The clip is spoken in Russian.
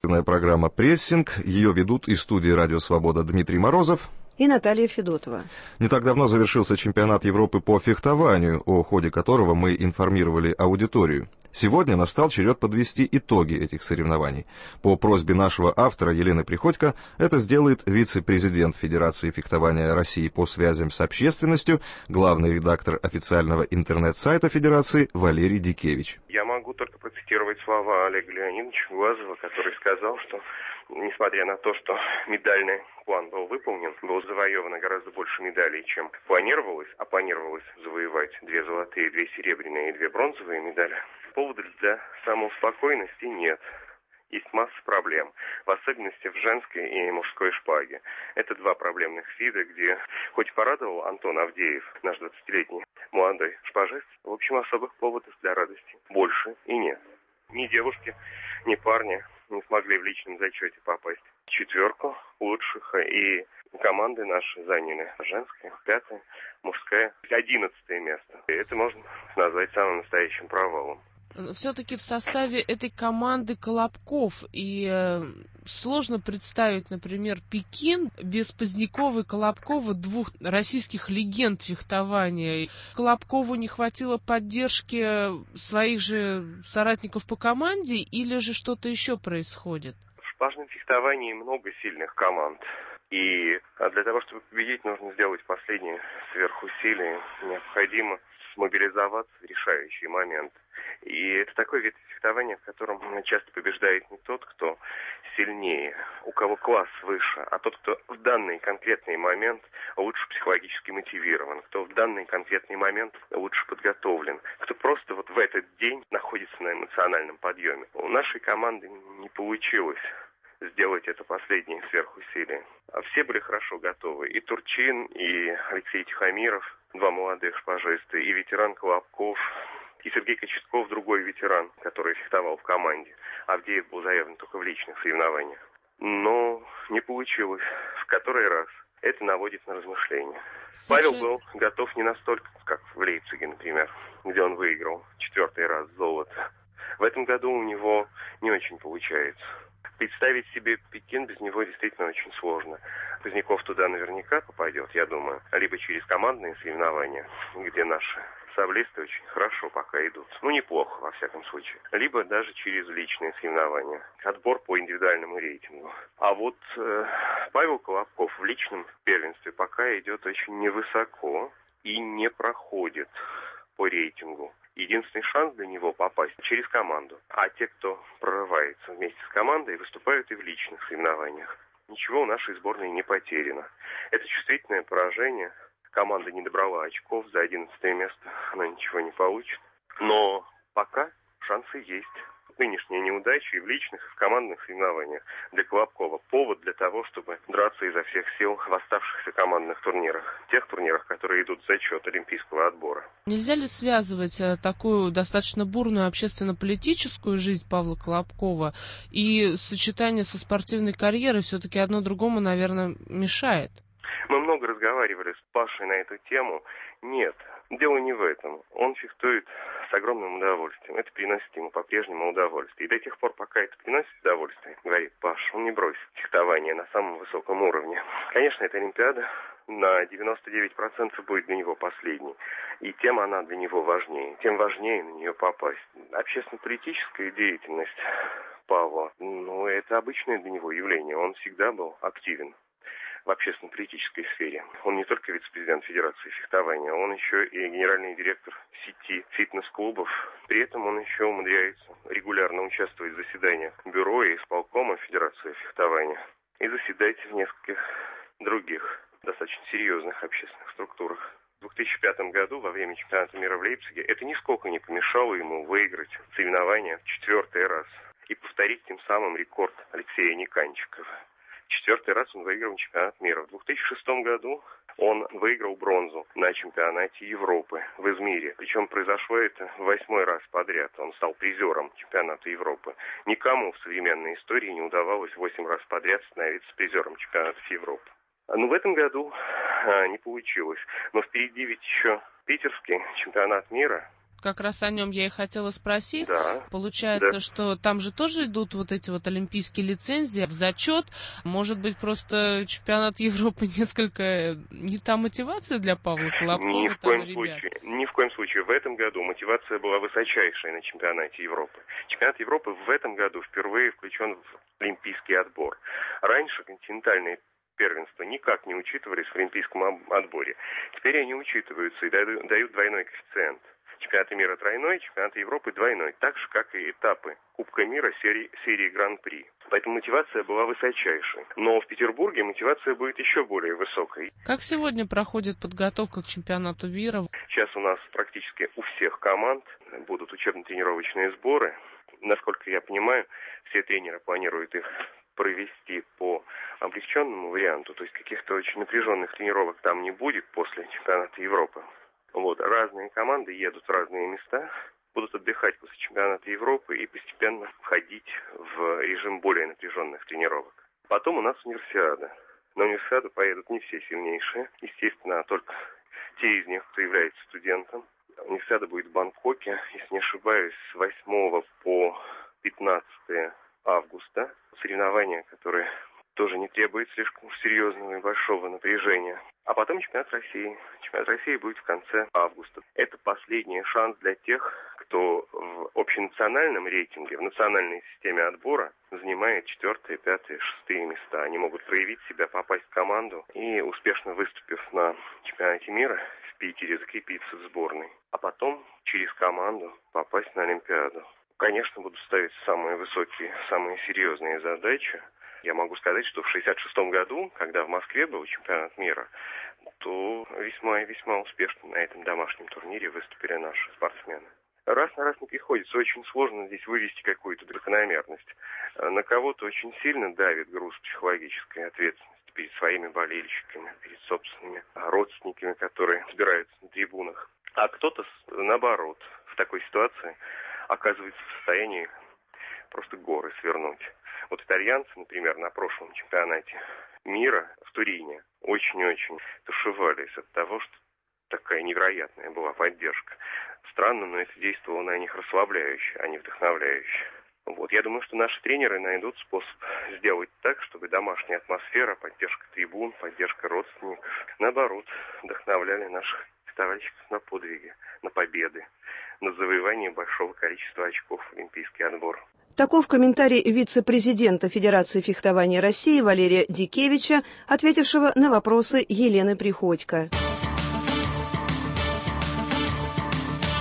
спорная программа «Прессинг». Ее ведут из студии «Радио Свобода» Дмитрий Морозов и Наталья Федотова. Не так давно завершился чемпионат Европы по фехтованию, о ходе которого мы информировали аудиторию. Сегодня настал черед подвести итоги этих соревнований. По просьбе нашего автора Елены Приходько это сделает вице-президент Федерации фехтования России по связям с общественностью, главный редактор официального интернет-сайта Федерации Валерий Дикевич. Я могу только процитировать слова Олега Леонидовича Глазова, который сказал, что несмотря на то, что медальный план был выполнен, было завоевано гораздо больше медалей, чем планировалось, а планировалось завоевать 2 золотые, 2 серебряные и 2 бронзовые медали, повода для самоуспокоенности нет. Есть масса проблем, в особенности в женской и мужской шпаге. Это 2 проблемных вида, где, хоть порадовал Антон Авдеев, наш 20-летний молодой шпажист, в общем, особых поводов для радости больше и нет. Ни девушки, ни парни не смогли в личном зачете попасть в 4 лучших, и команды наши заняли женская 5-е, мужская 11-е место. И это можно назвать самым настоящим провалом. Все-таки в составе этой команды Колобков, и сложно представить, например, Пекин без Позднякова и Колобкова, 2 российских легенд фехтования. Колобкову не хватило поддержки своих же соратников по команде, или же что-то еще происходит? В шпажном фехтовании много сильных команд. И для того, чтобы победить, нужно сделать последнее сверхусилие. Необходимо смобилизоваться в решающий момент. И это такой вид фехтования, в котором часто побеждает не тот, кто сильнее, у кого класс выше, а тот, кто в данный конкретный момент лучше психологически мотивирован, кто в данный конкретный момент лучше подготовлен, кто просто вот в этот день находится на эмоциональном подъеме. У нашей команды не получилось сделать это последнее сверхусилие. А все были хорошо готовы. И Турчин, и Алексей Тихомиров, 2 молодых шпажиста, и ветеран Колобков, и Сергей Кочетков, другой ветеран, который фехтовал в команде. Авдеев был заявлен только в личных соревнованиях. Но не получилось. В который раз. Это наводит на размышления. Павел был готов не настолько, как в Лейпциге, например, где он выиграл 4-й раз золото. В этом году у него не очень получается. Представить себе Пекин без него действительно очень сложно. Поздняков туда наверняка попадет, я думаю, либо через командные соревнования, где наши саблисты очень хорошо пока идут. Ну, неплохо, во всяком случае. Либо даже через личные соревнования. Отбор по индивидуальному рейтингу. А вот Павел Колобков в личном первенстве пока идет очень невысоко и не проходит по рейтингу. Единственный шанс для него попасть через команду. А те, кто прорывается вместе с командой, выступают и в личных соревнованиях. Ничего у нашей сборной не потеряно. Это чувствительное поражение. Команда не добрала очков за 11-е место. Она ничего не получит. Но пока шансы есть. Нынешняя неудача и в личных, и в командных соревнованиях для Колобкова повод для того, чтобы драться изо всех сил в оставшихся командных турнирах. Тех турнирах, которые идут в зачет олимпийского отбора. Нельзя ли связывать такую достаточно бурную общественно-политическую жизнь Павла Колобкова и сочетание со спортивной карьерой? Все-таки одно другому, наверное, мешает. Мы много разговаривали с Пашей на эту тему. Нет, дело не в этом. Он фехтует с огромным удовольствием. Это приносит ему по-прежнему удовольствие. И до тех пор, пока это приносит удовольствие, говорит Паша, он не бросит фехтование на самом высоком уровне. Конечно, эта Олимпиада на 99% будет для него последней. И тем она для него важнее. Тем важнее на нее попасть. Общественно-политическая деятельность Павла, это обычное для него явление. Он всегда был активен в общественно-политической сфере. Он не только вице-президент Федерации фехтования, он еще и генеральный директор сети фитнес-клубов. При этом он еще умудряется регулярно участвовать в заседаниях бюро и исполкома Федерации фехтования и заседать в нескольких других достаточно серьезных общественных структурах. В 2005 году, во время чемпионата мира в Лейпциге, это нисколько не помешало ему выиграть соревнования в 4-й раз и повторить тем самым рекорд Алексея Никанчикова. 4-й раз он выиграл чемпионат мира. В 2006 году он выиграл бронзу на чемпионате Европы в Измире. Причем произошло это 8-й раз подряд. Он стал призером чемпионата Европы. Никому в современной истории не удавалось 8 раз подряд становиться призером чемпионатов Европы. Но в этом году не получилось. Но впереди ведь еще питерский чемпионат мира. как раз о нем я и хотела спросить. Да. Получается, что там же тоже идут вот эти вот олимпийские лицензии в зачет. Может быть, просто чемпионат Европы несколько не та мотивация для Павла Колобкова? Ни в коем случае. В этом году мотивация была высочайшая на чемпионате Европы. Чемпионат Европы в этом году впервые включен в олимпийский отбор. Раньше континентальные первенства никак не учитывались в олимпийском отборе. Теперь они учитываются и дают двойной коэффициент. Чемпионат мира тройной, чемпионат Европы двойной, так же, как и этапы Кубка мира серии Гран-при. Поэтому мотивация была высочайшей. Но в Петербурге мотивация будет еще более высокой. Как сегодня проходит подготовка к чемпионату мира? Сейчас у нас практически у всех команд будут учебно-тренировочные сборы. Насколько я понимаю, все тренеры планируют их провести по облегченному варианту, то есть каких-то очень напряженных тренировок там не будет после чемпионата Европы. Разные команды едут в разные места, будут отдыхать после чемпионата Европы и постепенно входить в режим более напряженных тренировок. Потом у нас универсиада. На универсиаду поедут не все сильнейшие, естественно, а только те из них, кто является студентом. Универсиада будет в Бангкоке, если не ошибаюсь, с 8 по 15 августа. Соревнования, которые тоже не требуют слишком серьезного и большого напряжения. А потом чемпионат России. Чемпионат России будет в конце августа. Это последний шанс для тех, кто в общенациональном рейтинге, в национальной системе отбора занимает 4-е, 5-е, 6-е места. Они могут проявить себя, попасть в команду и, успешно выступив на чемпионате мира в Питере, закрепиться в сборной. А потом через команду попасть на Олимпиаду. Конечно, будут ставить самые высокие, самые серьезные задачи. Я могу сказать, что в 1966 году, когда в Москве был чемпионат мира, то весьма и весьма успешно на этом домашнем турнире выступили наши спортсмены. Раз на раз не приходится, очень сложно здесь вывести какую-то закономерность. На кого-то очень сильно давит груз психологической ответственности перед своими болельщиками, перед собственными родственниками, которые собираются на трибунах. А кто-то, наоборот, в такой ситуации оказывается в состоянии просто горы свернуть. Итальянцы, например, на прошлом чемпионате мира в Турине очень-очень тушевались от того, что такая невероятная была поддержка. Странно, но это действовало на них расслабляюще, а не вдохновляюще. Я думаю, что наши тренеры найдут способ сделать так, чтобы домашняя атмосфера, поддержка трибун, поддержка родственников, наоборот, вдохновляли наших товарищей на подвиги, на победы, на завоевание большого количества очков в олимпийский отбор. Таков комментарий вице-президента Федерации фехтования России Валерия Дикевича, ответившего на вопросы Елены Приходько.